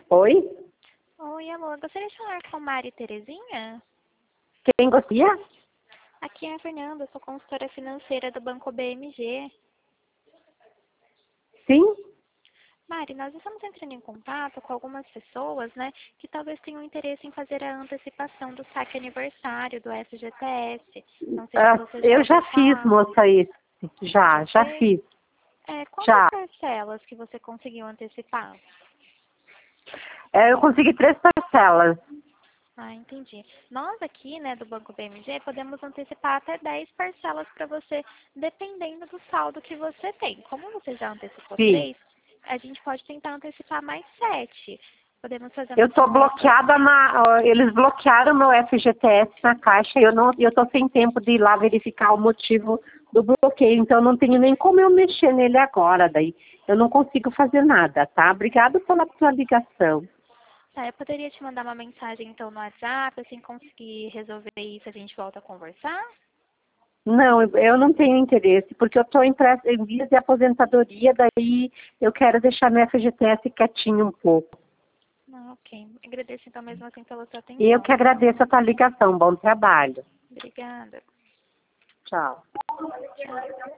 Oi? Oi, amor. Gostaria de falar com Mari Terezinha? Quem gostaria? Aqui é a Fernanda, sou consultora financeira do Banco BMG. Sim? Mari, nós estamos entrando em contato com algumas pessoas, né, que talvez tenham interesse em fazer a antecipação do saque aniversário do FGTS. Não sei se você já Eu já ouviu fiz, falar. moça, isso. Já Fez? fiz. Quantas Já. parcelas que você conseguiu antecipar? Eu consegui 3 parcelas. Ah, entendi. Nós aqui, né, do Banco BMG, podemos antecipar até 10 parcelas para você, dependendo do saldo que você tem. Como você já antecipou Sim. 3, a gente pode tentar antecipar mais 7. Podemos fazer Eu uma estou simulação. bloqueada eles bloquearam meu FGTS na caixa e eu tô sem tempo de ir lá verificar o motivo do bloqueio, então não tenho nem como eu mexer nele agora, daí eu não consigo fazer nada, tá? Obrigada pela sua ligação. Tá, eu poderia te mandar uma mensagem então no WhatsApp, assim conseguir resolver isso, a gente volta a conversar? Não, eu não tenho interesse, porque eu estou em vias de aposentadoria, daí eu quero deixar meu FGTS quietinho um pouco. Não, ok. Agradeço então mesmo assim pela sua E eu atenção, que viu? agradeço a tua ligação. Bom trabalho. Obrigada. Tchau. Tchau.